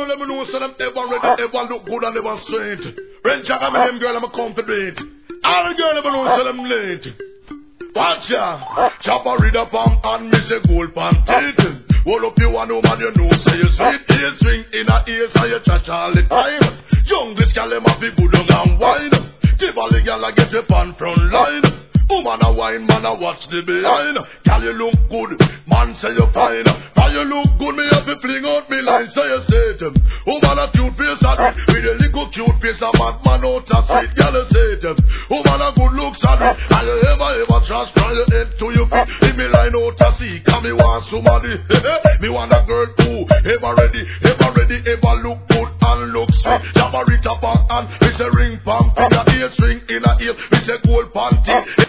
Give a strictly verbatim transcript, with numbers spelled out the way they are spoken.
girl, let me know so them ever ready, ever look good and ever straight. When Jack and them girl, I'm a confident. All the girl, let me know so them late. Watch ya, chopper read up on and me say gold pan teeth. Hold up you one woman, you know say you sweet. Ears swing in her ears and you touch all the time. Young this girl, them have be good and wine. Give all the girl I get your pan front line. Woman a wine, man a watch the behind. Girl you look good, man say you fine. Girl you look good, me have to fling out me line. So you say to him, woman a cute face at it. With a little cute face, a mad man out a sweet. Girl you say to him, woman a good looks at it. And you ever ever transfer your head to your feet. If me line out a see, can me want somebody. Me want a girl who ever ready, ever ready, ever look good and look sweet. Jabba it up and me say ring pam, finger ear string in a ear, me say gold panty.